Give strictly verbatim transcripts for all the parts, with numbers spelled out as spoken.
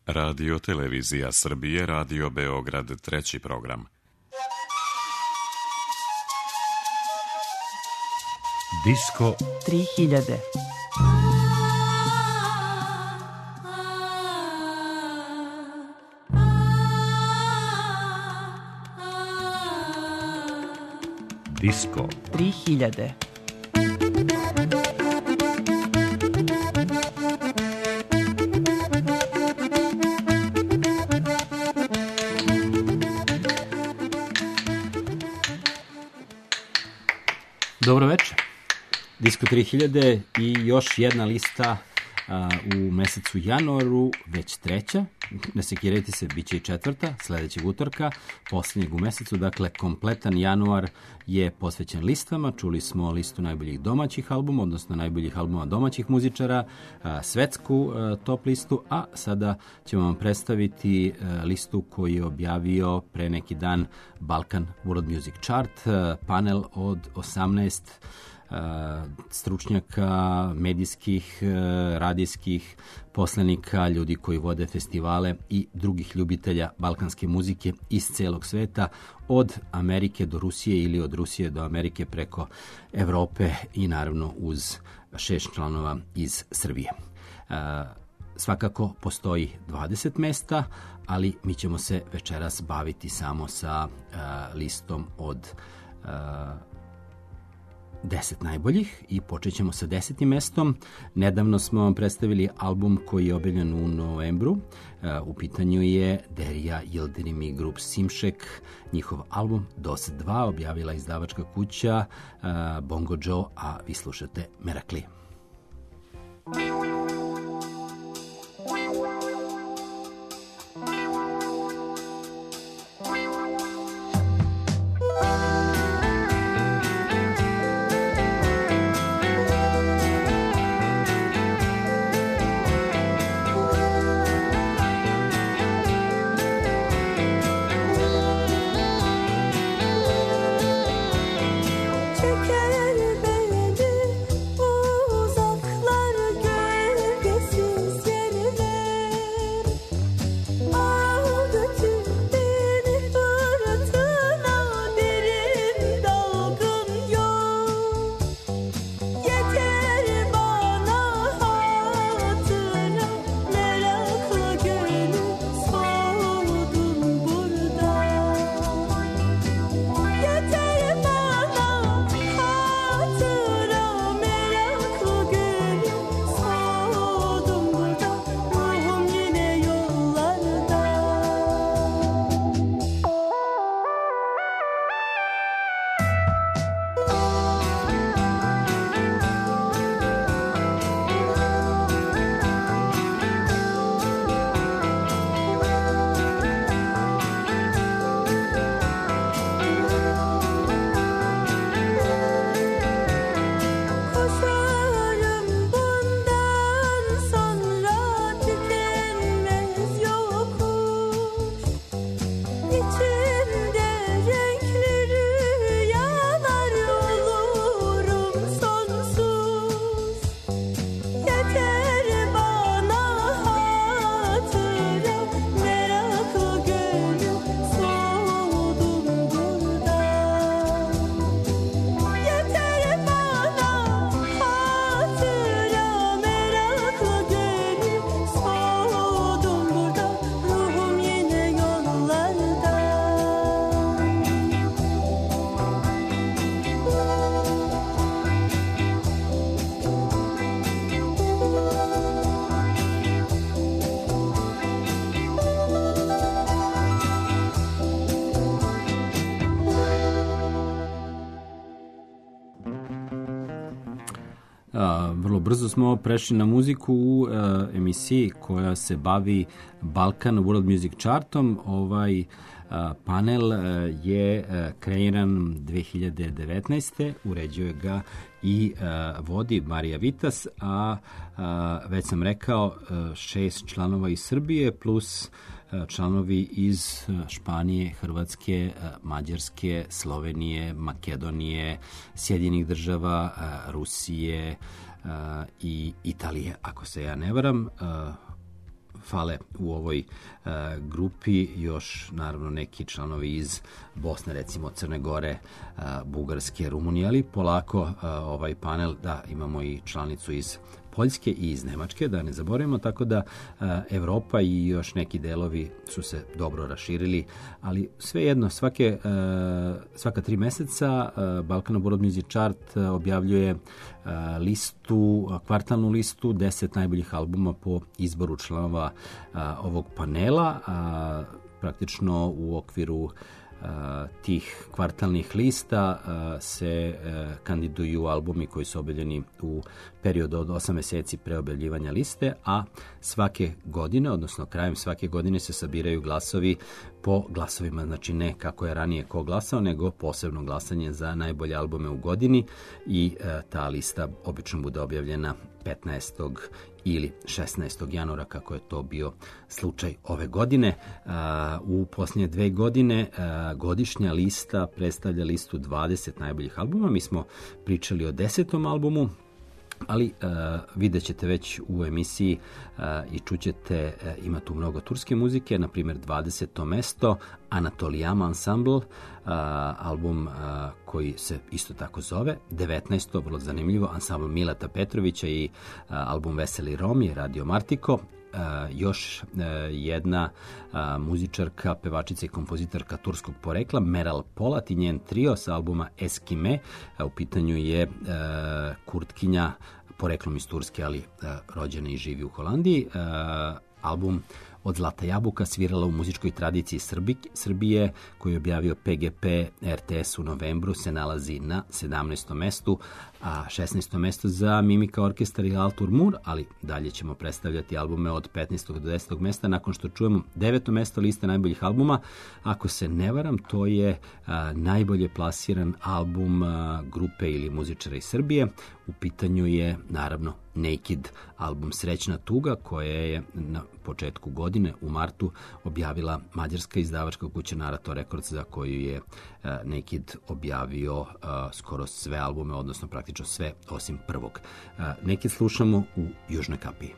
Radio Televizija Srbije, Radio Beograd, treći program. Disko tri hiljade. Disko tri hiljade. Dobro večer. Disko tri hiljade i još jedna lista a, u mesecu januaru, već treća. Ne sekirajte se, bit će i četvrta, sledećeg utorka, posljednjeg u mesecu. Dakle, kompletan januar je posvećen listama. Čuli smo listu najboljih domaćih albuma, odnosno najboljih albuma domaćih muzičara, a, svetsku a, top listu, a sada ćemo vam predstaviti a, listu koju je objavio pre neki dan Balkan World Music Chart, a, panel od osamnaest stručnjaka, medijskih, radijskih poslanika, ljudi koji vode festivale i drugih ljubitelja balkanske muzike iz celog sveta, od Amerike do Rusije ili od Rusije do Amerike preko Evrope i naravno uz šest članova iz Srbije. Svakako postoji dvadeset mesta, ali mi ćemo se večeras baviti samo sa listom od deset najboljih i počet ćemo sa desetim mestom. Nedavno smo vam predstavili album koji je objavljen u novembru. U pitanju je Derya Yildirim i grup Simšek. Njihov album Dost dva objavila izdavačka kuća Bongo Joe, a vi slušate Merakli. Vrlo brzo smo prešli na muziku u uh, emisiji koja se bavi Balkan World Music Chartom. Ovaj uh, panel uh, je uh, kreiran dve hiljade devetnaeste. Uređuje ga i uh, vodi Marija Vitas, a uh, već sam rekao uh, šest članova iz Srbije plus uh, članovi iz uh, Španije, Hrvatske, uh, Mađarske, Slovenije, Makedonije, Sjedinjenih država, uh, Rusije, Uh, i Italije, ako se ja ne varam. Uh, fale u ovoj uh, grupi još naravno neki članovi iz Bosne, recimo Crne Gore, uh, Bugarske, Rumunije, ali polako uh, ovaj panel, da, imamo i članicu iz Poljske i iz Nemačke, da ne zaboravimo, tako da uh, Evropa i još neki delovi su se dobro raširili, ali svejedno, svake, uh, svaka tri meseca uh, Balkan World Music Chart uh, objavljuje uh, listu, uh, kvartalnu listu, deset najboljih albuma po izboru članova uh, ovog panela, a uh, praktično u okviru Uh, tih kvartalnih lista uh, se uh, kandiduju albumi koji su objavljeni u periodu od osam meseci pre objavljivanja liste, a svake godine, odnosno krajem svake godine se sabiraju glasovi po glasovima, znači ne kako je ranije ko glasao, nego posebno glasanje za najbolje albume u godini i uh, ta lista obično bude objavljena petnaestog ili šesnaestog januara, kako je to bio slučaj ove godine. U posljednje dve godine godišnja lista predstavlja listu dvadeset najboljih albuma. Mi smo pričali o desetom albumu, ali uh, vidjet ćete već u emisiji uh, i čućete, uh, ima tu mnogo turske muzike, na primjer dvadeseto mesto Anatolijama Ensemble, uh, album uh, koji se isto tako zove. devetnaesto vrlo zanimljivo, ansambl Mileta Petrovića i uh, album Veseli Romi, Radio Martiko. Uh, još uh, jedna uh, muzičarka, pevačica i kompozitorka turskog porekla, Meral Polat i njen trio sa albuma Eskime. Uh, u pitanju je uh, Kurtkinja, poreklom iz Turske, ali uh, rođena i živi u Holandiji. Uh, album Od zlata jabuka svirala u muzičkoj tradiciji Srbi, Srbije, koju je objavio P G P R T S u novembru, se nalazi na sedamnaestom mestu, a šesnaesto mesto za Mimika orkestar i Altur Mur, ali dalje ćemo predstavljati albume od petnaestog do desetog mesta, nakon što čujemo deveto mesto liste najboljih albuma. Ako se ne varam, to je a, najbolje plasiran album a, grupe ili muzičara iz Srbije. U pitanju je, naravno, Naked, album Srećna tuga, koje je na početku godine, u martu, objavila mađarska izdavačka kuća Narator Records, za koju je uh, Naked objavio uh, skoro sve albume, odnosno praktično sve osim prvog. Uh, Naked slušamo u Južnoj kapiji.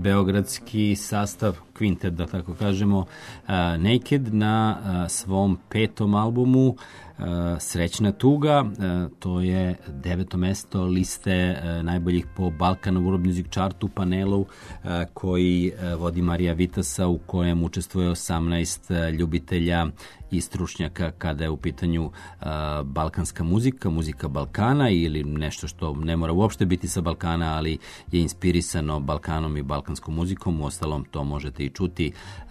beogradski sastav, kvintet, da tako kažemo, uh, Naked na uh, svom petom albumu uh, Srećna tuga. Uh, to je deveto mesto liste uh, najboljih po Balkan World Music Chartu panelu uh, koji uh, vodi Marija Vitasa, u kojem učestvuje osamnaest uh, ljubitelja i stručnjaka kada je u pitanju uh, balkanska muzika, muzika Balkana ili nešto što ne mora uopšte biti sa Balkana, ali je inspirisano Balkanom i balkanskom muzikom. Uostalom, to možete i čuti uh,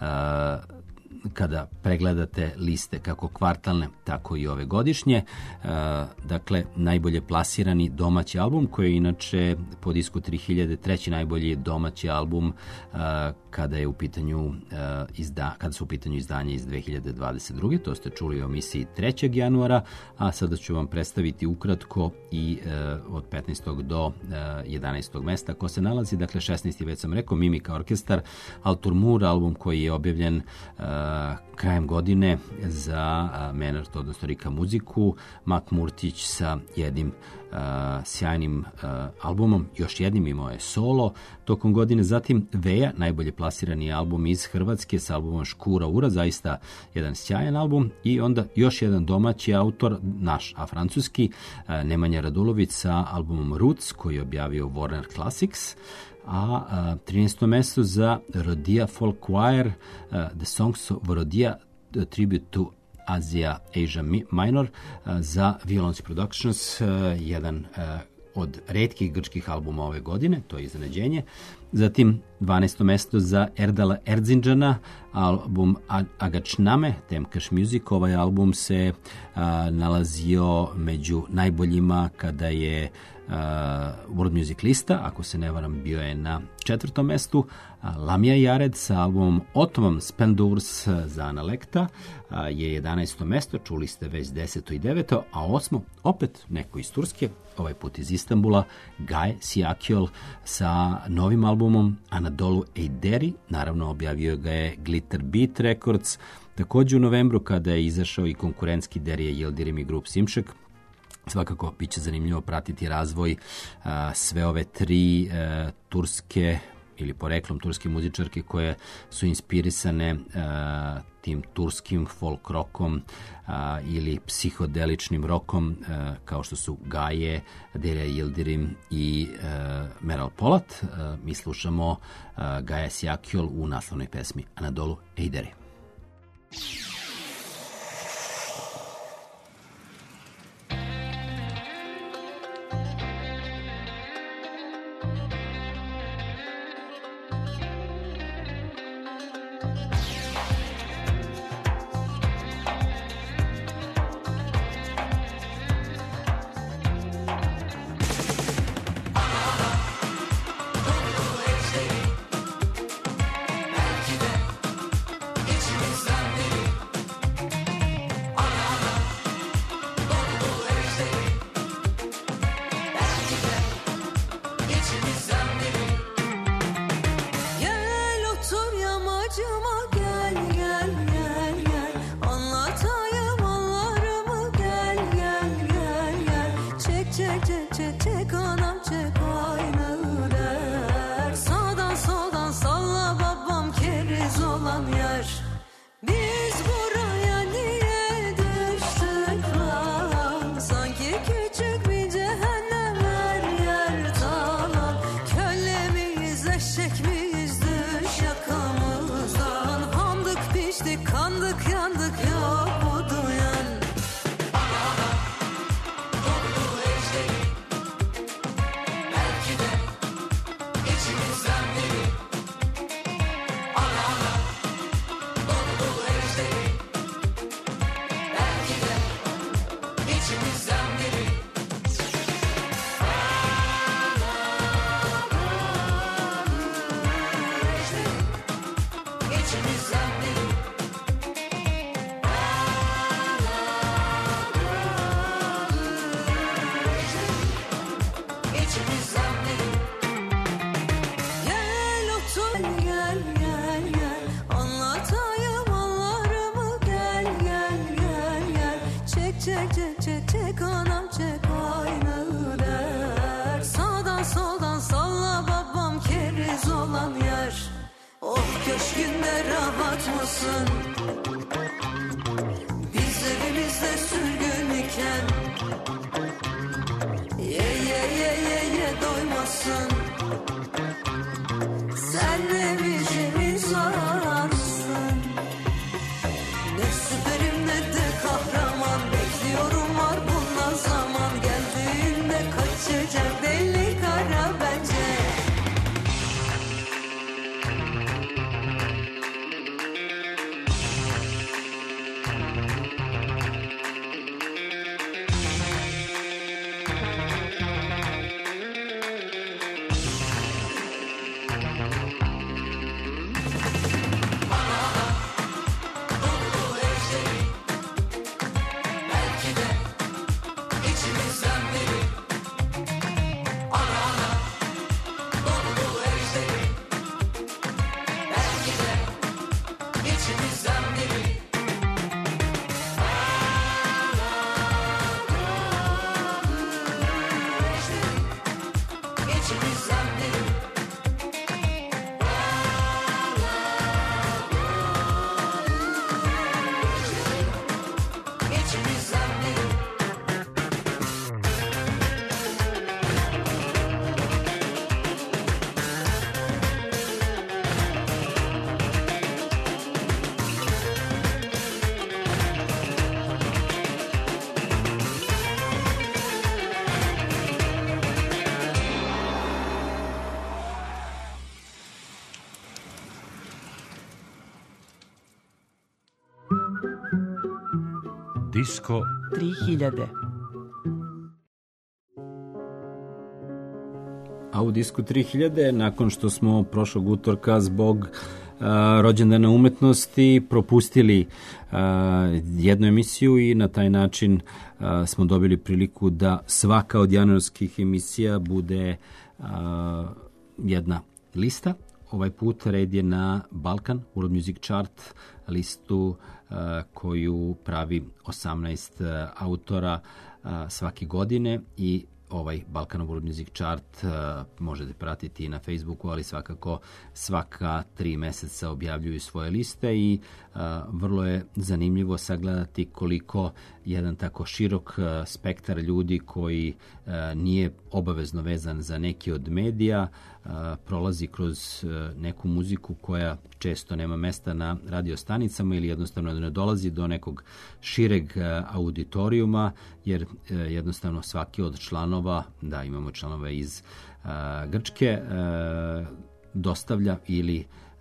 kada pregledate liste kako kvartalne, tako i ove godišnje. Uh, dakle, najbolje plasirani domaći album, koji je inače po Disku tri hiljade treći najbolji domaći album uh, kada je u pitanju uh, izda, kada su u pitanju izdanje iz dve hiljade dvadeset druge. To ste čuli u emisiji trećeg januara, a sada ću vam predstaviti ukratko i uh, od petnaestog do uh, jedanaestog mesta ko se nalazi. Dakle, šesnaesti već sam rekao, Mimika orkestar, Alturmur, album koji je objavljen uh, krajem godine za uh, Menart, odnosno Rika muziku, Mak Murtić sa jednim uh, sjajnim uh, albumom, još jednim imao je solo tokom godine. Zatim Veja, najbolje plasirani album iz Hrvatske sa albumom Škura Ura, zaista jedan sjajan album. I onda još jedan domaći autor, naš, a francuski, uh, Nemanja Radulović sa albumom Roots, koji je objavio Warner Classics. A, a trinaesto mesto za Rodia Folk Choir, uh, The Songs of Rodia, Tribute to Asia Asia Minor, uh, za Violence Productions, uh, jedan uh, od retkih grčkih albuma ove godine, to je iznenađenje. Zatim dvanaesto mesto za Erdala Erzinđana, album Agačname, Temkaš Music. Ovaj album se a, nalazio među najboljima kada je a, World Music lista, ako se ne varam, bio je na četvrtom mestu. A, Lamia Jared sa albumom Ottoman Splendors za Analekta a, je jedanaesto mesto, čuli ste već deseto i deveto, a osmo opet neko iz Turske, ovaj put iz Istanbula, Gaye Siakiol sa novim albumom Anadolu Ejderi, naravno objavio ga je Glitter Beat Records. Također u novembru, kada je izašao i konkurentski Derije Yildirim i Grup Simšek, svakako bit će zanimljivo pratiti razvoj a, sve ove tri a, turske ili poreklom turske muzičarke koje su inspirisane a, tim turskim folk rokom a, ili psihodeličnim rokom, a, kao što su Gaye, Derija Yildirim i a, Meral Polat. A, mi slušamo a, Gaye Siakiol u naslovnoj pesmi Anadolu Ejderi. yaratmasın. Biz evimizde sürgün iken ye ye ye ye ye doymasın. Sen ne biçim insansın? Ne süperim ne de kahraman. Bekliyorum var bundan zaman. Geldiğinde kaçacak deli kara bence. Disko tri hiljade. A u Disku tri hiljade, nakon što smo prošlog utorka zbog a, rođendana umetnosti propustili a, jednu emisiju i na taj način a, smo dobili priliku da svaka od januarskih emisija bude a, jedna lista. Ovaj put red je na Balkan World Music Chart, listu uh, koju pravi osamnaest uh, autora uh, svake godine i ovaj Balkan World Music Chart uh, možete pratiti i na Facebooku, ali svakako svaka tri meseca objavljuju svoje liste i uh, vrlo je zanimljivo sagledati koliko jedan tako širok uh, spektar ljudi koji uh, nije obavezno vezan za neki od medija, uh, prolazi kroz uh, neku muziku koja često nema mesta na radio stanicama ili jednostavno ne dolazi do nekog šireg uh, auditorijuma, jer uh, jednostavno svaki od članova, da imamo članove iz uh, Grčke, uh, dostavlja ili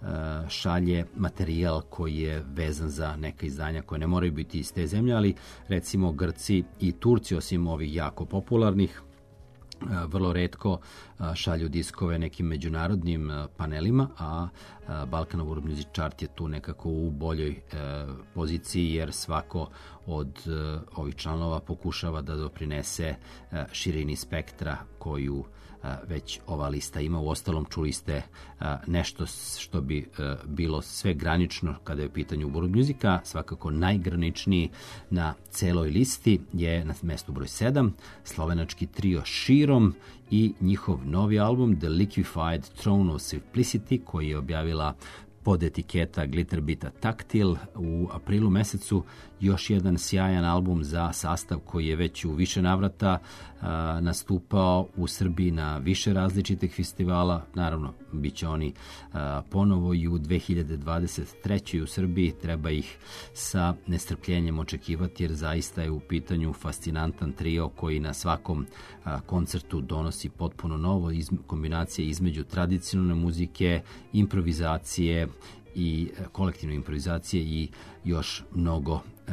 šalje materijal koji je vezan za neka izdanja koje ne moraju biti iz te zemlje, ali recimo Grci i Turci, osim ovih jako popularnih, vrlo retko šalju diskove nekim međunarodnim panelima, a Balkan World Music Chart je tu nekako u boljoj poziciji, jer svako od ovih članova pokušava da doprinese širini spektra koju već ova lista ima. U ostalom čuli ste nešto što bi bilo sve granično kada je u pitanju world muzika. Svakako najgraničniji na celoj listi je na mestu broj sedam slovenački trio Širom i njihov novi album The Liquefied Throne of Simplicity, koji je objavila pod etiketa Glitterbita Tactile u aprilu mesecu. Još jedan sjajan album za sastav koji je već u više navrata a, nastupao u Srbiji na više različitih festivala. Naravno, bit će oni a, ponovo i u dve hiljade dvadeset trećoj u Srbiji. Treba ih sa nestrpljenjem očekivati, jer zaista je u pitanju fascinantan trio koji na svakom a, koncertu donosi potpuno novo iz, kombinacije između tradicionalne muzike, improvizacije i kolektivne improvizacije i još mnogo e,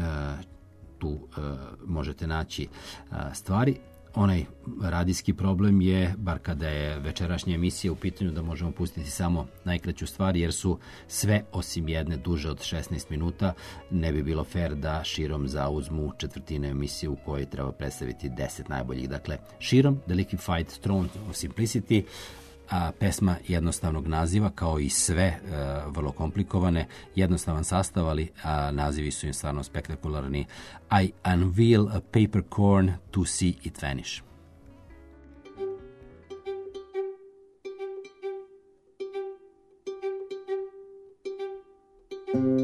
tu e, možete naći e, stvari. Onaj radijski problem je, bar kada je večerašnja emisija u pitanju, da možemo pustiti samo najkraću stvar, jer su sve osim jedne duže od šesnaest minuta. Ne bi bilo fair da Širom zauzmu četvrtine emisije u kojoj treba predstaviti deset najboljih. Dakle, Širom, The Liquefied Throne of Simplicity, a pesma jednostavnog naziva, kao i sve e, vrlo komplikovane, jednostavan sastav, ali a, nazivi su im stvarno spektakularni. I unveil a paper corn to see it vanish. Thank you.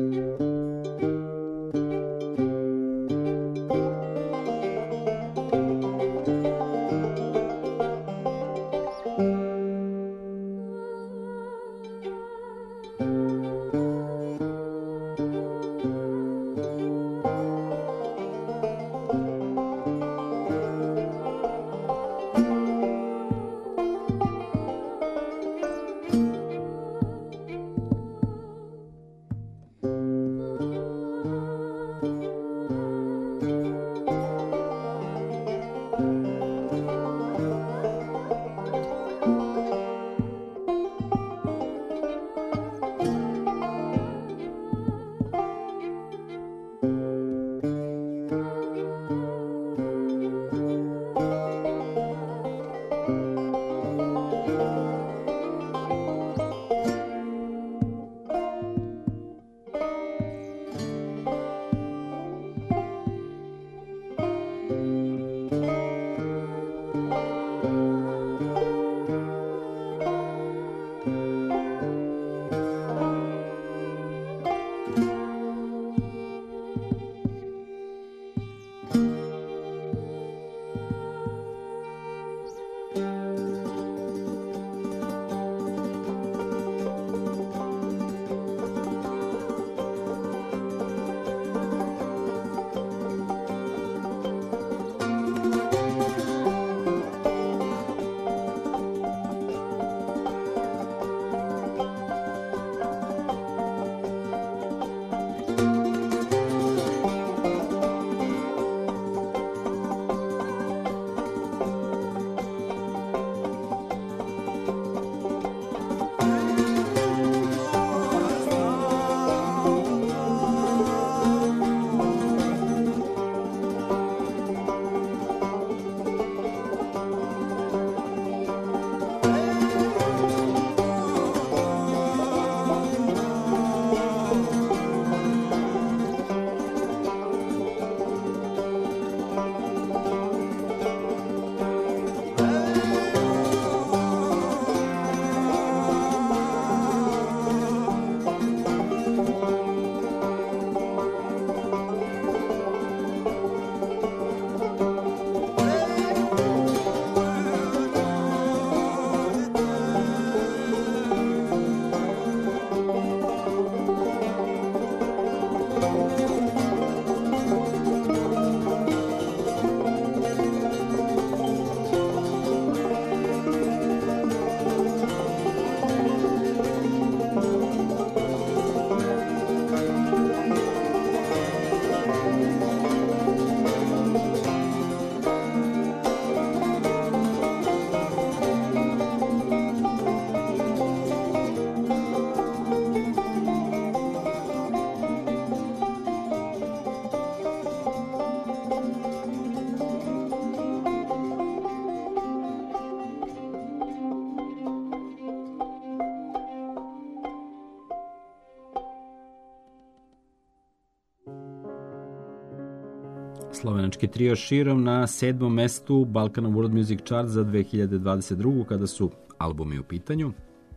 Slovenački trio širom na sedmom mestu Balkan World Music Chart za dve hiljade dvadeset drugu. kada su albumi u pitanju.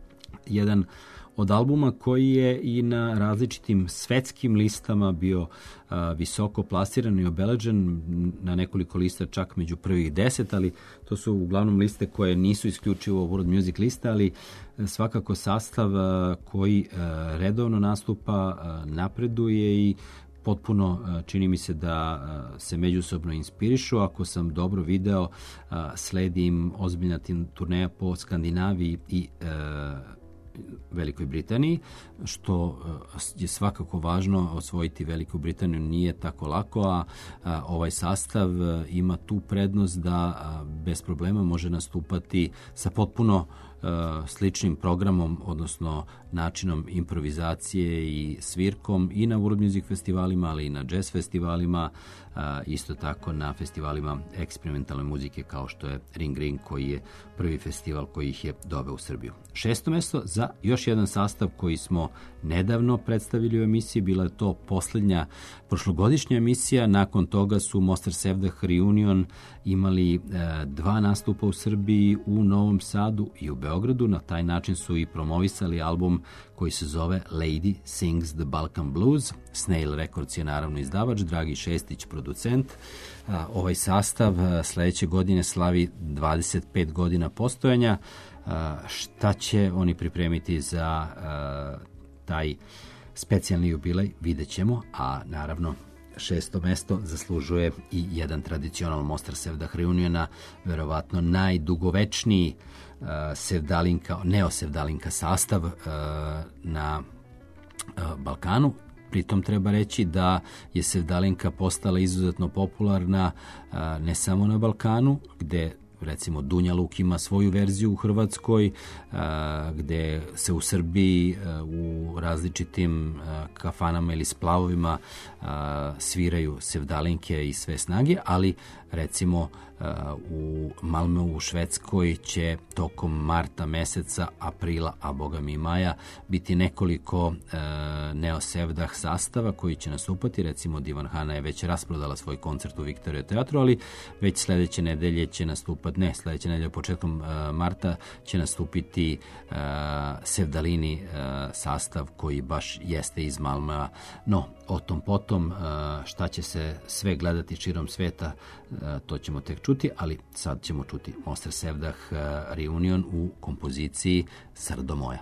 Jedan od albuma koji je i na različitim svetskim listama bio a, visoko plasiran i obeležen, na nekoliko lista čak među prvih deset, ali to su uglavnom liste koje nisu isključivo World Music liste, ali svakako sastav a, koji a, redovno nastupa, a, napreduje i potpuno čini mi se da se međusobno inspirišu. Ako sam dobro video, sledim ozbiljna turneja po Skandinaviji i Velikoj Britaniji, što je svakako važno. Osvojiti Veliku Britaniju nije tako lako, a ovaj sastav ima tu prednost da bez problema može nastupati sa potpuno sličnim programom, odnosno načinom improvizacije i svirkom i na World Music festivalima, ali i na jazz festivalima, isto tako na festivalima eksperimentalne muzike kao što je Ring Ring, koji je prvi festival koji ih je doveo u Srbiju. Šesto mesto za još jedan sastav koji smo nedavno predstavili u emisiji, bila je to poslednja prošlogodišnja emisija. Nakon toga su Mostar Sevdah Reunion imali e, dva nastupa u Srbiji, u Novom Sadu i u Beogradu. Na taj način su i promovisali album koji se zove Lady Sings the Balkan Blues. Snail Records je naravno izdavač, Dragi Šestić producent. A, ovaj sastav a, sledeće godine slavi dvadeset pet godina postojanja. A, šta će oni pripremiti za a, taj specijalni jubilej, vidjet ćemo, a naravno šesto mesto zaslužuje i jedan tradicional Mostar Sevdah reuniona, verovatno najdugovečniji uh, sevdalinka, neosevdalinka sastav uh, na uh, Balkanu. Pritom treba reći da je sevdalinka postala izuzetno popularna uh, ne samo na Balkanu, gde recimo Dunja Luk ima svoju verziju u Hrvatskoj, a, gde se u Srbiji a, u različitim a, kafanama ili splavovima a, sviraju sevdalinke i sve snage, ali recimo a, u Malmeu u Švedskoj će tokom marta meseca, aprila, a boga mi i maja, biti nekoliko a, neosevdah sastava koji će nastupati. Recimo Divan Hana je već rasprodala svoj koncert u Viktorija teatru, ali već sledeće nedelje će nastupati, ne, sledeće nedelje početkom uh, marta će nastupiti uh, sevdalini uh, sastav koji baš jeste iz Malmea. No, o tom potom, uh, šta će se sve gledati širom sveta, uh, to ćemo tek čuti, ali sad ćemo čuti Mostar Sevdah uh, reunion u kompoziciji Srdo moja.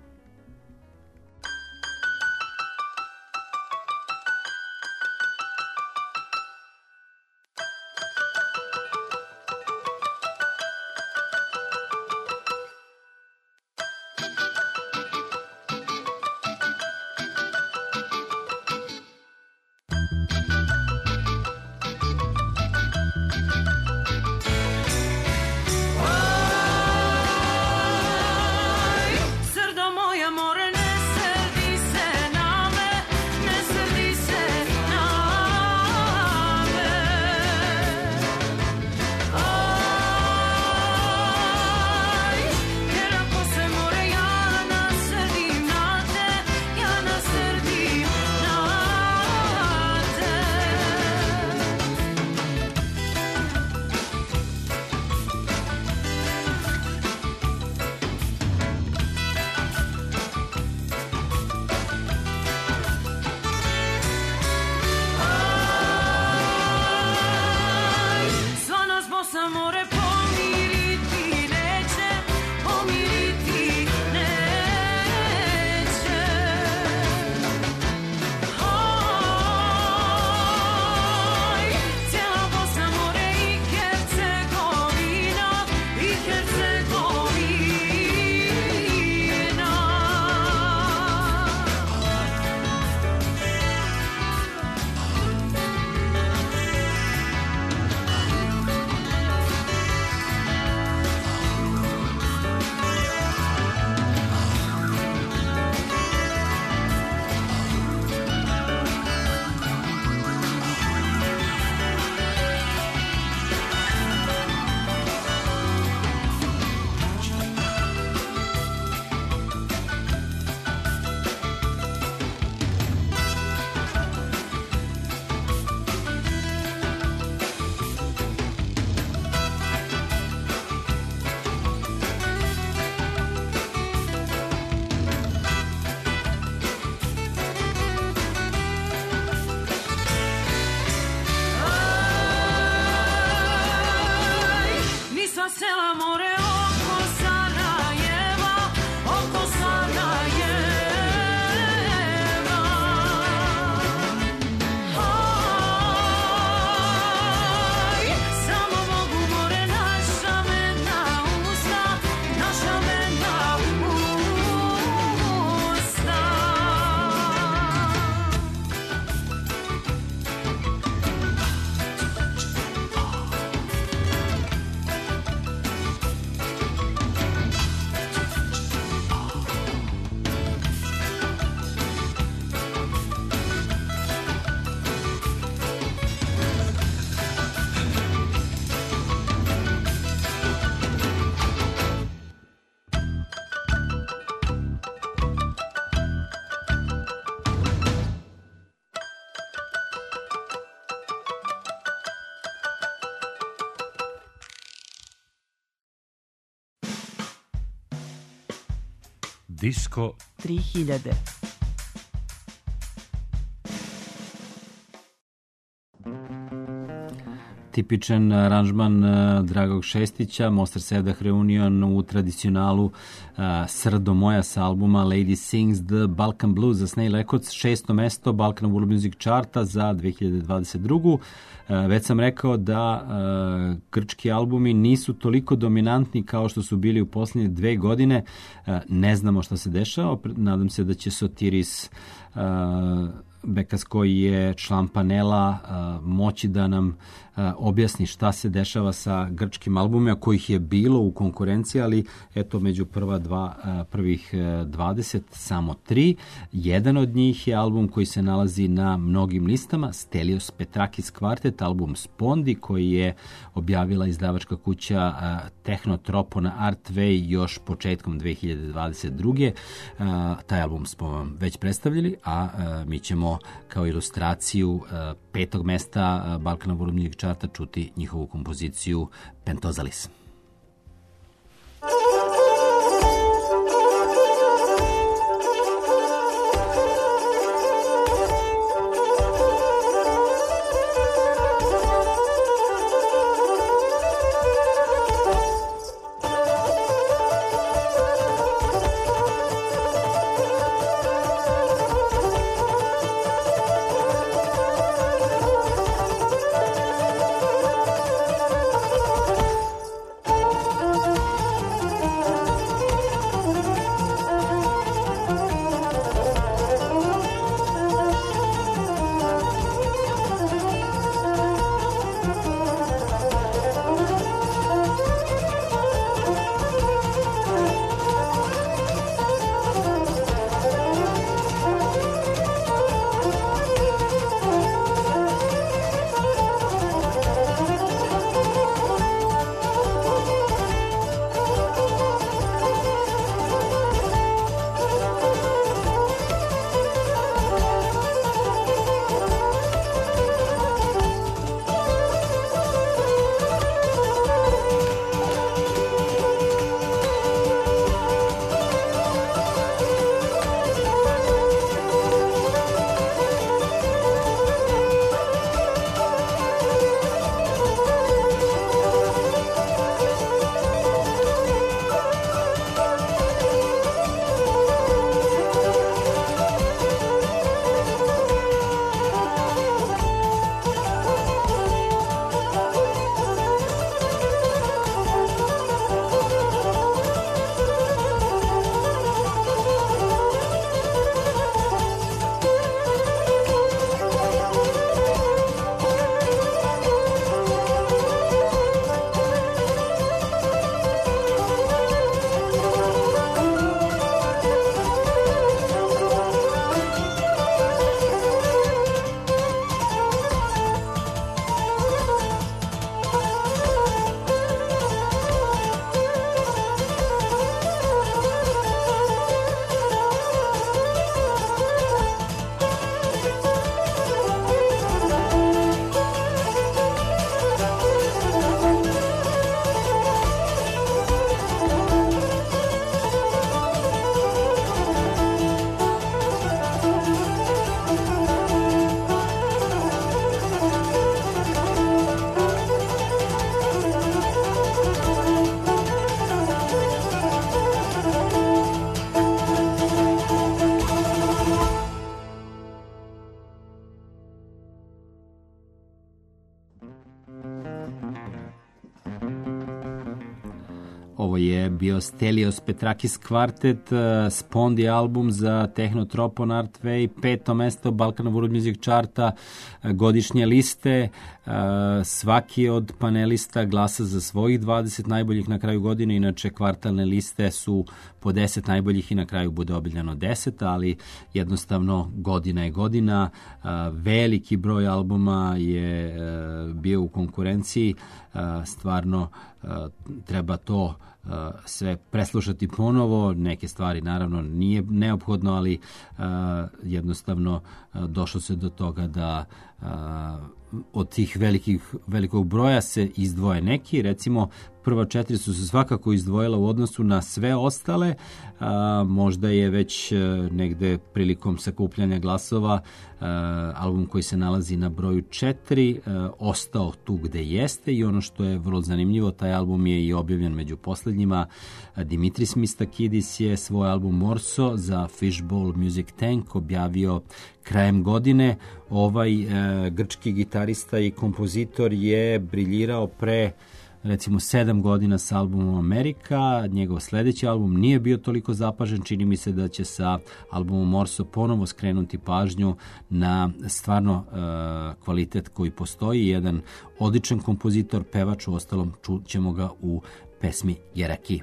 Disko tri hiljade. tipičan aranžman Dragog Šestića, Mostar Sevdah Reunion u tradicionalu Srdo moja sa albuma Lady Sings the Balkan Blues za Snail Records, šesto mesto Balkan World Music Charta za dve hiljade dvadeset drugu. Već sam rekao da grčki albumi nisu toliko dominantni kao što su bili u posljednje dve godine. Ne znamo što se dešava. Nadam se da će Sotiris Bekas, koji je član panela, moći da nam objasni šta se dešava sa grčkim albumima, kojih je bilo u konkurenciji, ali eto među prva dva, prvih dvadeset samo tri. Jedan od njih je album koji se nalazi na mnogim listama, Stelios Petrakis Kvartet, album Spondi, koji je objavila izdavačka kuća Tehnotropona Artway još početkom dve hiljade dvadeset druge. Taj album smo vam već predstavljali, a mi ćemo kao ilustraciju petog mesta Balkana World Music Charta čuti njihovu kompoziciju Pentozalis. Ovo je bio Stelios Petrakis Kvartet, Spondi album za Tehnotropon Artway, peto mesto Balkan World Music Charta, godišnje liste. Svaki od panelista glasa za svojih dvadeset najboljih na kraju godine, inače kvartalne liste su po deset najboljih i na kraju bude obiljano deset, ali jednostavno godina je godina. Veliki broj albuma je bio u konkurenciji, stvarno treba to sve preslušati ponovo. Neke stvari naravno nije neophodno, ali jednostavno došlo se do toga da od tih velikih, velikog broja se izdvoje neki, recimo prva četiri su se svakako izdvojila u odnosu na sve ostale, a, možda je već a, negde prilikom sakupljanja glasova a, album koji se nalazi na broju četiri a, ostao tu gde jeste i ono što je vrlo zanimljivo, taj album je i objavljen među poslednjima. Dimitris Mistakidis je svoj album Morso za Fishbowl Music Tank objavio krajem godine. Ovaj e, grčki gitarista i kompozitor je briljirao pre recimo sedam godina sa albumom Amerika. Njegov sledeći album nije bio toliko zapažen. Čini mi se da će sa albumom Morso ponovo skrenuti pažnju na stvarno e, kvalitet koji postoji. Jedan odličan kompozitor, pevač, u ostalom čućemo ga u pesmi Geraki.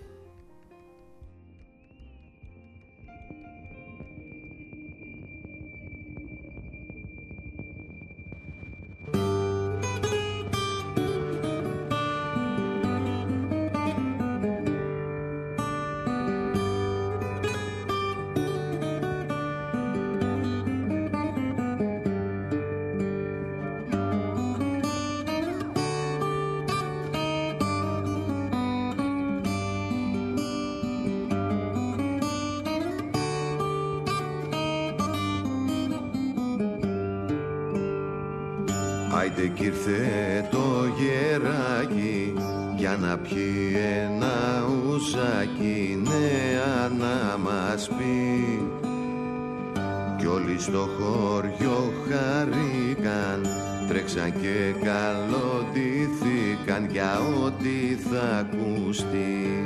Άιντε κι ήρθε το γεράκι για να πιει ένα ουζάκι νέα να μας πει κι όλοι στο χωριό χαρήκαν, τρέξαν και καλοντήθηκαν για ό,τι θα ακουστεί.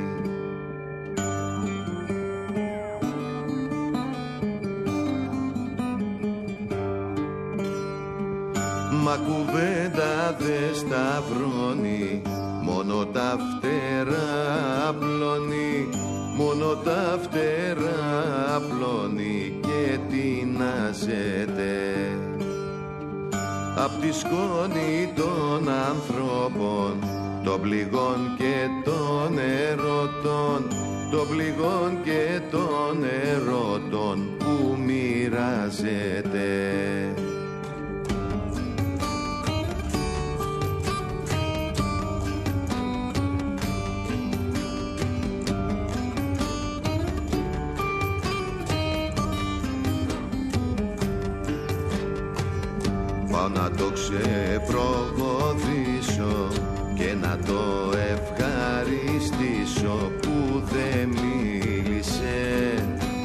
Μα κουβέντα δε σταυρώνει, μόνο τα φτερά απλώνει, μόνο τα φτερά απλώνει και τεινάζεται. Απ' τη σκόνη των ανθρώπων, των πληγών και των ερωτών, των πληγών και των ερωτών που μοιράζεται. Πάω να το ξεπροβοδίσω και να το ευχαριστήσω που δεν μίλησε.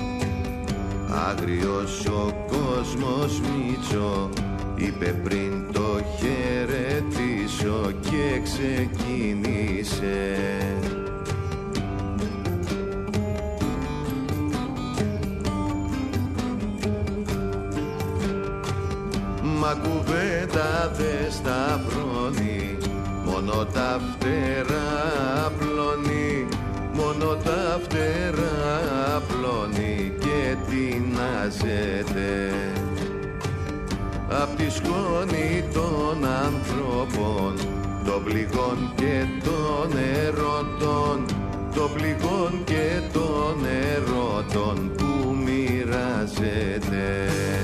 Άγριος ο κόσμος Μίτσο είπε πριν το χαιρετήσω και ξεκίνησε. Μα κουβέντα δε σταυρώνει, μόνο τα φτερά απλώνει, μόνο τα φτερά απλώνει και τεινάζεται. Απ' τη σκόνη των ανθρώπων, των πληγών και των ερωτών, των πληγών και των ερωτών που μοιράζεται.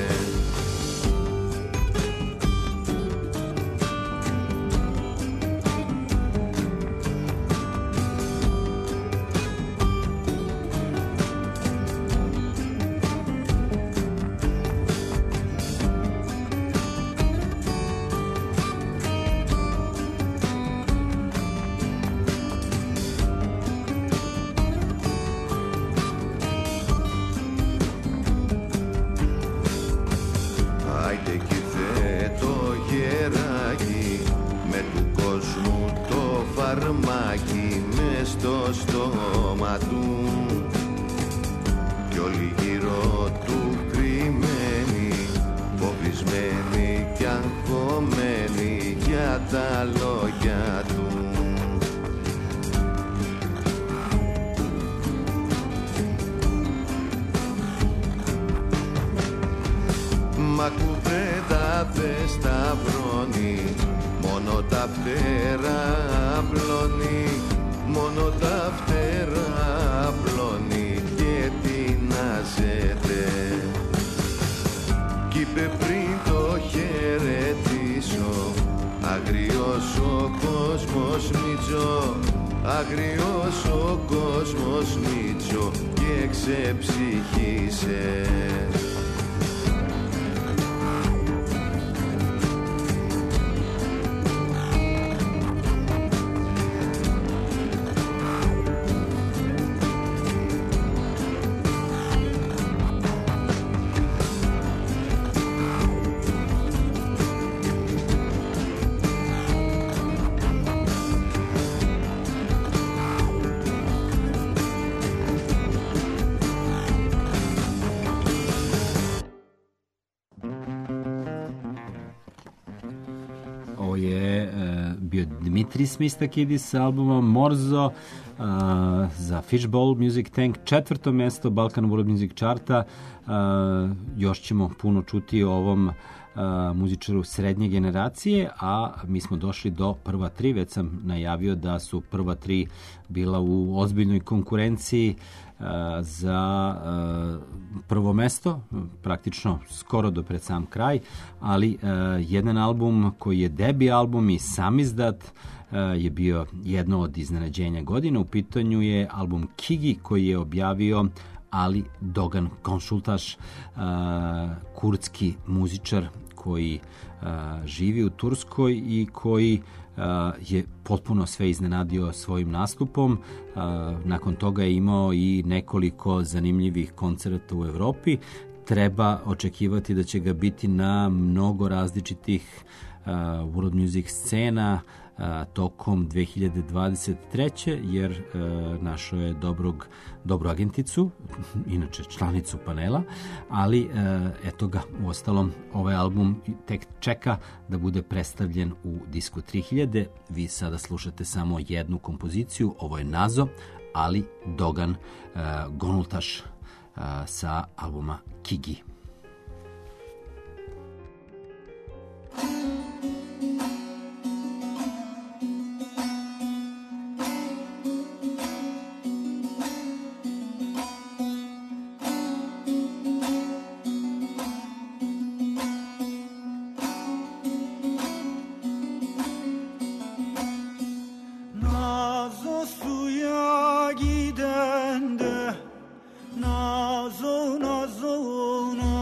Μα κουβέντα δε σταυρώνει, μόνο τα φτερά απλώνει, μόνο τα φτερά απλώνει και τεινάζεται. Κι είπε πριν το χαιρετήσω πίσω. Αγριός ο κόσμος Μίτσο, αγριός ο κόσμος Μίτσο και ξεψυχήσε. Dimitris Mistakidis sa albuma Morzo, uh, za Fishbowl Music Tank, četvrto mesto Balkan World Music Charta. Uh, još ćemo puno čuti o ovom uh, muzičaru srednje generacije, a mi smo došli do prva tri. Već sam najavio da su prva tri bila u ozbiljnoj konkurenciji uh, za uh, prvo mesto, praktično skoro do pred sam kraj, ali uh, jedan album koji je debi album i samizdat uh, je bio jedno od iznenađenja godine. U pitanju je album Kigi koji je objavio Ali Dogan Konsultaš, uh, kurdski muzičar koji uh, živi u Turskoj i koji uh, je potpuno sve iznenadio svojim nastupom. Uh, nakon toga je imao i nekoliko zanimljivih koncerata u Evropi. Treba očekivati da će ga biti na mnogo različitih uh, world music scena uh, tokom dve hiljade dvadeset treće. jer uh, našao je dobrog, dobru agenticu, inače članicu panela, ali uh, eto ga, u ostalom ovaj album tek čeka da bude predstavljen u Disku tri hiljade. Vi sada slušate samo jednu kompoziciju, ovo je Nazo, Ali Dogan uh, Gonultaš uh, sa albuma Kigi. Nazo, nazo,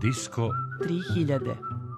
Disko tri hiljade.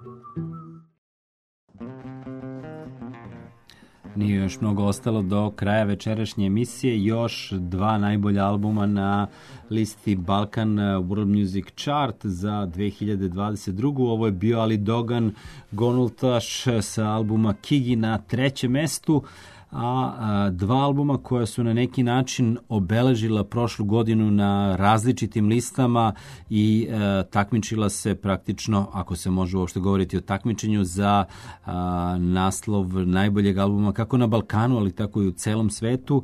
Nije još mnogo ostalo do kraja večerašnje emisije. Još dva najbolja albuma na listi Balkan World Music Chart za dve hiljade dvadeset drugu. Ovo je bio Ali Dogan Gonultaš sa albuma Kigi na trećem mestu. A, a dva albuma koja su na neki način obeležila prošlu godinu na različitim listama i e, takmičila se praktično, ako se može uopšte govoriti o takmičenju, za a, naslov najboljeg albuma kako na Balkanu, ali tako i u celom svetu.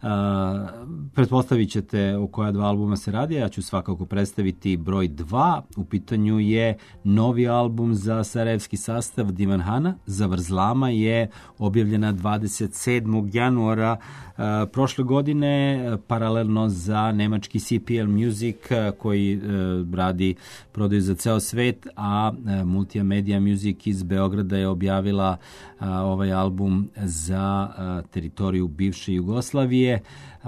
A, pretpostavit ćete o koja dva albuma se radi, ja ću svakako predstaviti broj dva. U pitanju je novi album za sarajevski sastav Divan Hana. Zavrzlama je objavljena dvadeset sedmog januara uh, prošle godine, paralelno za nemački C P L Music uh, koji uh, radi prodaju za ceo svet, a uh, Multimedia Music iz Beograda je objavila uh, ovaj album za uh, teritoriju bivše Jugoslavije uh,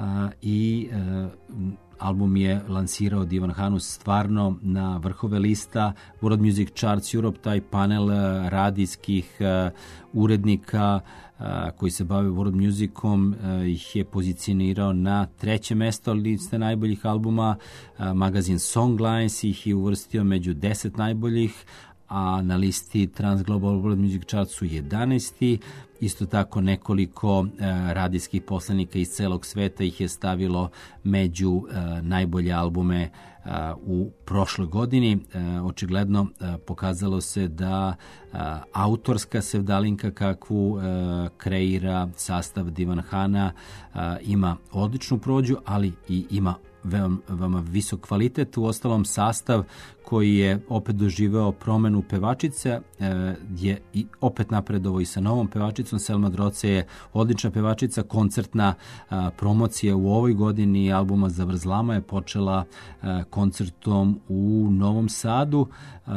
i uh, album je lansirao Divan Hanu stvarno na vrhove lista World Music Charts Europe, taj panel radijskih uh, urednika uh, koji se bave world musicom uh, ih je pozicionirao na treće mesto liste najboljih albuma. Uh, magazin Songlines ih je uvrstio među deset najboljih, a na listi Trans Global World Music Chart su jedanaesti. Isto tako nekoliko uh, radijskih poslanika iz celog sveta ih je stavilo među uh, najbolje albume uh, u prošloj godini. Uh, očigledno uh, pokazalo se da uh, autorska sevdalinka kakvu uh, kreira sastav Divan Hana uh, ima odličnu prođu, ali i ima veoma, veoma visok kvalitet. U ostalom sastav koji je opet doživeo promenu pevačice je i opet napredovao i sa novom pevačicom. Selma Droce je odlična pevačica. Koncertna promocija u ovoj godini albuma Zavrzlama je počela koncertom u Novom Sadu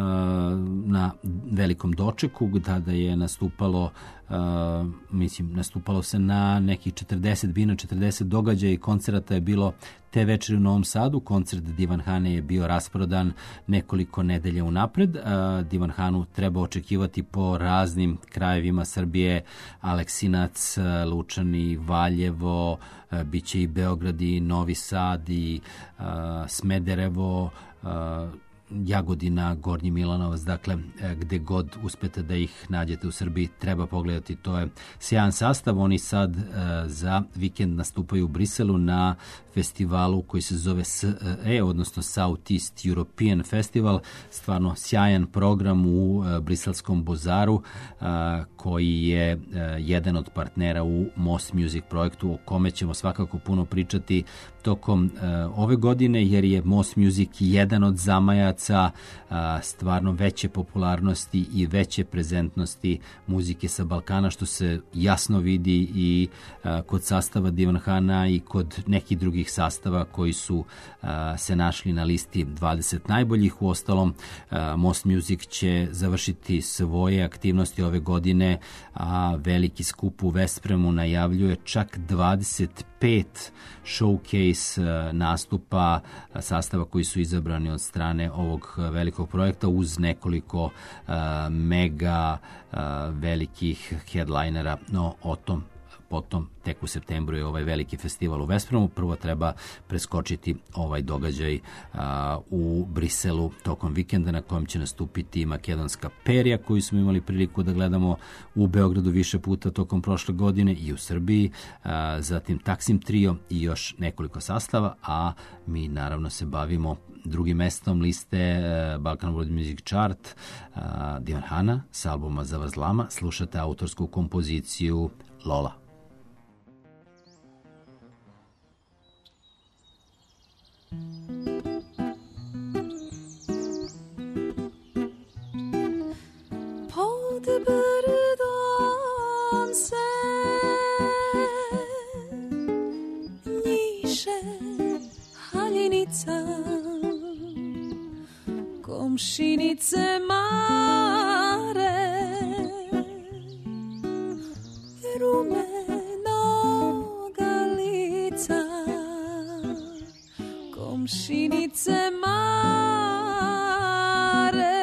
na velikom dočeku, tada je nastupalo Uh, mislim, nastupalo se na nekih četrdeset bina, četrdeset događaja i koncerata je bilo te večeri u Novom Sadu. Koncert Divan Hane je bio rasprodan nekoliko nedelja unapred. Uh, Divan Hanu treba očekivati po raznim krajevima Srbije, Aleksinac, Lučani, Valjevo, uh, bit će i Beograd i Novi Sad i uh, Smederevo, uh, Jagodina, Gornji Milanovac, dakle gde god uspete da ih nađete u Srbiji treba pogledati, to je sjajan sastav. Oni sad e, za vikend nastupaju u Briselu na festivalu koji se zove S E, odnosno Southeast European Festival, stvarno sjajan program u e, briselskom Bozaru e, koji je e, jedan od partnera u Most Music projektu, o kome ćemo svakako puno pričati tokom e, ove godine, jer je Most Music jedan od zamajaca a, stvarno veće popularnosti i veće prezentnosti muzike sa Balkana, što se jasno vidi i a, kod sastava Divan Hana i kod nekih drugih sastava koji su a, se našli na listi dvadeset najboljih. U ostalom, a, Most Music će završiti svoje aktivnosti ove godine, a veliki skup u Vespremu najavljuje čak dvadeset pet showcase nastupa sastava koji su izabrani od strane ovog velikog projekta, uz nekoliko uh, mega uh, velikih headlinera, no o tom potom tek u septembru je ovaj veliki festival u Vespremu. Prvo treba preskočiti ovaj događaj a, u Briselu tokom vikenda na kojem će nastupiti makedonska Perija, koju smo imali priliku da gledamo u Beogradu više puta tokom prošle godine i u Srbiji, a, zatim Taksim Trio i još nekoliko sastava, a mi naravno se bavimo drugim mestom liste Balkan World Music Chart. a, Divan Hana sa albuma Zavrzlama. Slušate autorsku kompoziciju Lola. Pod brdom se njiše haljenica, komšinice mare, rumenoga lica, komšinice mare.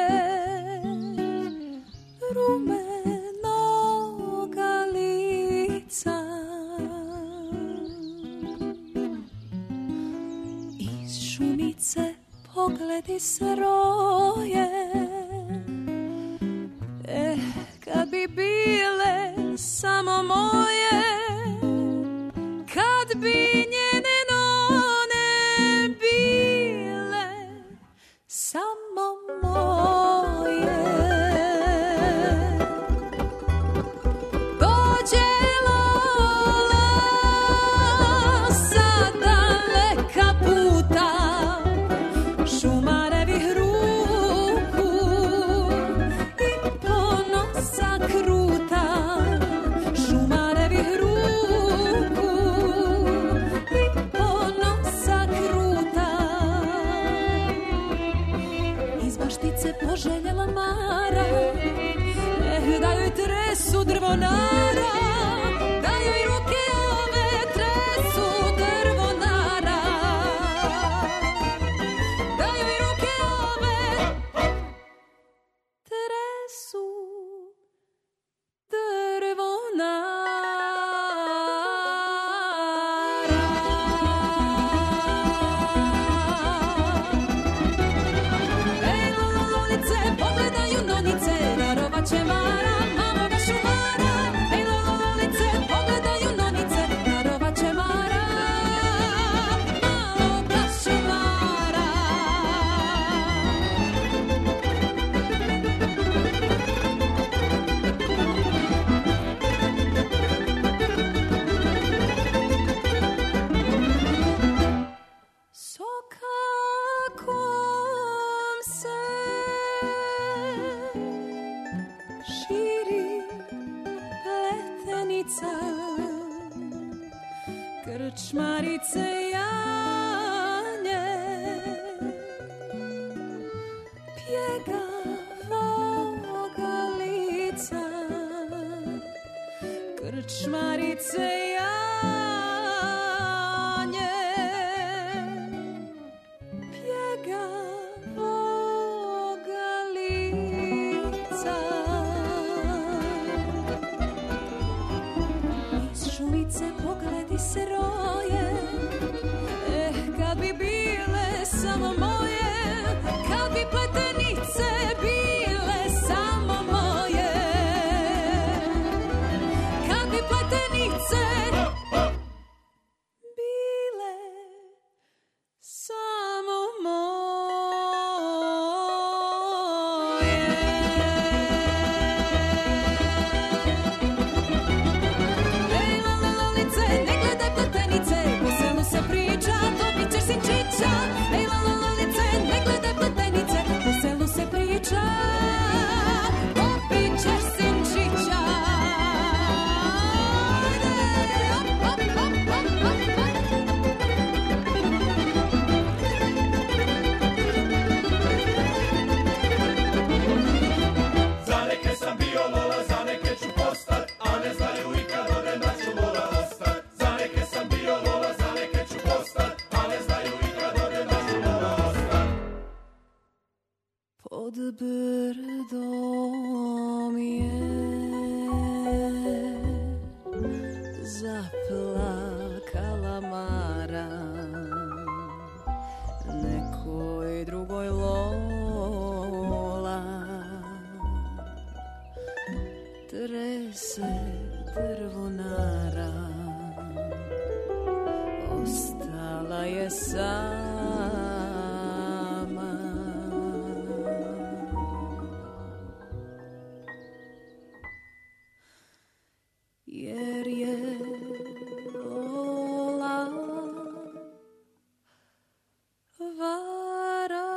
pogledi se roje. Eh, kad bi bile samo moje, kad bi njene none bile samo moje. Dođe Lola sa daleka puta, šumarevih ruku i ponosa kruta, šumarevih ruku i ponosa kruta. Iz baštice poželjela Mara, eh, da joj tresu drvonara, da joj ruke ove tresu drvonara, da joj ruke ove tresu drvonara. Ej, lolice, pogledaju nonice, darovaće Mara, mamoga šumara. Ej, lolice, pogledaju nonice, darovaće Mara, maloga šumara. Sokakom se širi pletenica, krčmarice janje, pjegavoga lica, krčmarice janje, pjegavoga lica. Iz šumice pogledi se roje, eh, kad bi bile samo moje, kad bi pletenice bile samo moje, kad bi pletenice bile samo moje. Ej, lole, lolice, ne gledaj pletenice, po selu se priča, dobit ćeš sinčića. Ej, lole, lolice, ne gledaj pletenice, po selu se priča, dobit ćeš sinčića. Ajde, op, op, op, op, op, op. Za neke sam bio Lola, za neke ću postat, a ne znaju ikad odem da ću Lola ostat. Za neke sam bio Lola, za neke ću postat, a ne znaju ikad odem da ću Lola ostat. Pod brdom je zaplakala Mara, nekoj drugoj Lola trese drvonara, ostala je sama. Jer je Lola vara.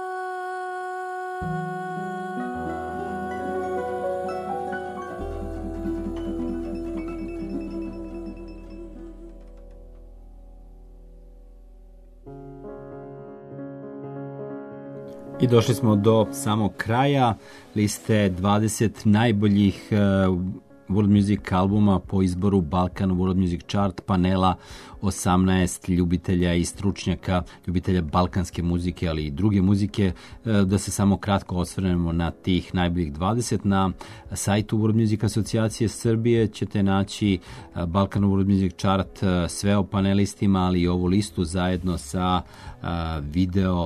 I došli smo do samog kraja liste dvadeset najboljih uh, World Music albuma po izboru Balkan World Music Chart panela osamnaest ljubitelja i stručnjaka, ljubitelja balkanske muzike, ali i druge muzike. Da se samo kratko osvrnemo na tih najboljih dvadeset. Na sajtu World Music asocijacije Srbije ćete naći Balkan World Music Chart, sve o panelistima, ali i ovu listu zajedno sa video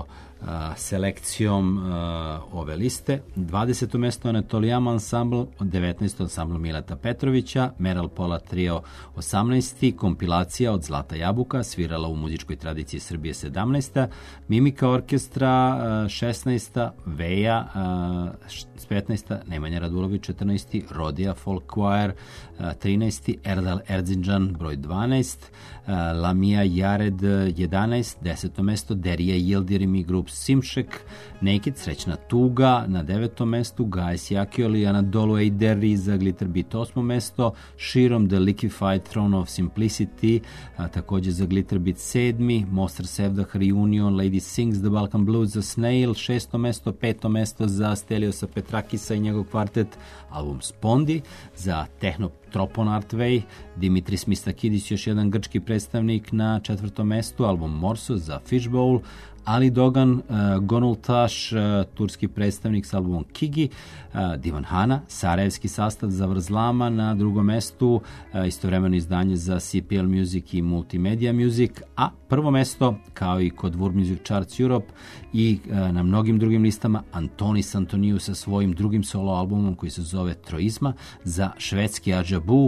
selekcijom uh, ove liste. dvadeseto mesto Anatolijama ansambl, devetnaesto ansambl Mileta Petrovića, Meral Pola trio osamnaesti, kompilacija od Zlata jabuka, svirala u muzičkoj tradiciji Srbije sedamnaesta, Mimika orkestra uh, šesnaesta, Veja uh, petnaesta, Nemanja Radulović četrnaesti, Rodija Folk Choir uh, trinaesti, Erdal Erzincan broj dvanaest, uh, Lamia Jared jedanaest, deseto mesto Derija Yildirim i grup Simšek, Naked, Srećna tuga na devetom mestu, Gajs Jakioli, Anadolu Eideri za Glitter Beat osmo mesto, Širom The Liquefied Throne of Simplicity, a, takođe za Glitter Beat sedmi, Mostar Sevdah Reunion, Lady Sings The Balkan Blues za Snail, šesto mesto, peto mesto za Steliosa Petrakisa i njegov kvartet, album Spondi, za Techno Tropon Artway, Dimitris Mistakidis, još jedan grčki predstavnik na četvrtom mestu, album Morso za Fishbowl, Ali Dogan, uh, Gonultaš, uh, turski predstavnik s albumom Kigi, uh, Divan Hana, sarajevski sastav za Vrzlama na drugom mestu, uh, istovremeno izdanje za C P L Music i Multimedia Music, a prvo mesto, kao i kod World Music Charts Europe i uh, na mnogim drugim listama, Antonis Antoniou sa svojim drugim solo albumom koji se zove Troizma za švedski Ajabu. Uh,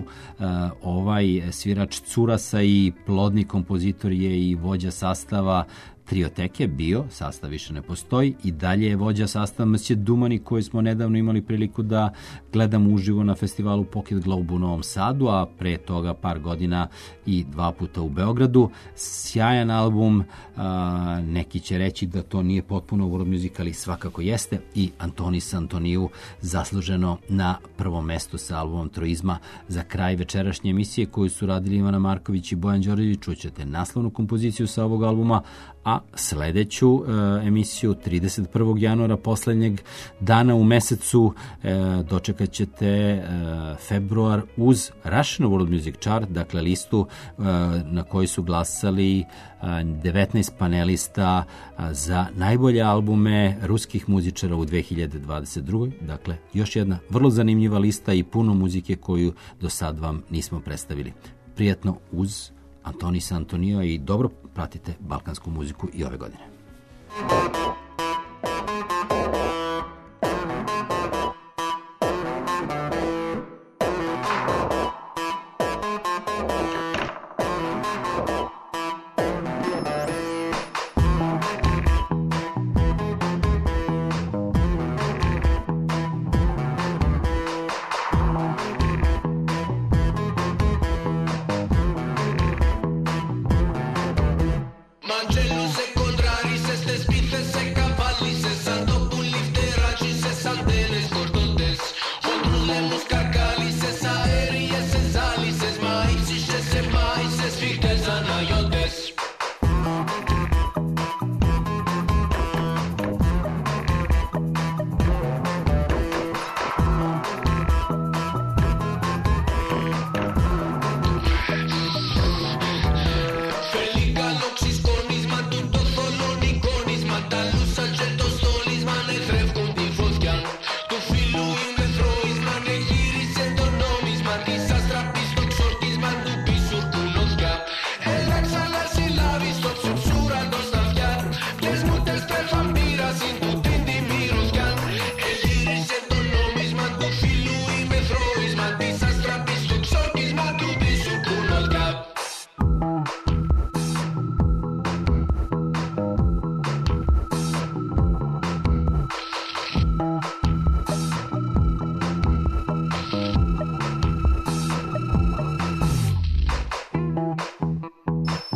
ovaj svirač Curasa i plodni kompozitor je i vođa sastava Trioteke bio, sastav više ne postoji, i dalje je vođa sastav Monsieur Dumani koji smo nedavno imali priliku da gledamo uživo na festivalu Pocket Globe u Novom Sadu, a pre toga par godina i dva puta u Beogradu. Sjajan album, a, neki će reći da to nije potpuno world music, ali svakako jeste, i Antonis Antoniou zasluženo na prvom mestu sa albumom Troizma. Za kraj večerašnje emisije koju su radili Ivana Marković i Bojan Đorđević čućete naslovnu kompoziciju sa ovog albuma, a sledeću uh, emisiju trideset prvog januara, poslednjeg dana u mesecu, uh, dočekat ćete uh, februar uz Russian World Music Chart, dakle listu uh, na kojoj su glasali uh, devetnaest panelista uh, za najbolje albume ruskih muzičara u dve hiljade dvadeset drugoj. Dakle, još jedna vrlo zanimljiva lista i puno muzike koju do sad vam nismo predstavili. Prijatno uz Antonisa Antonioa i dobro pratite balkansku muziku i ove godine.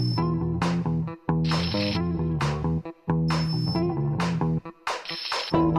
Thank you.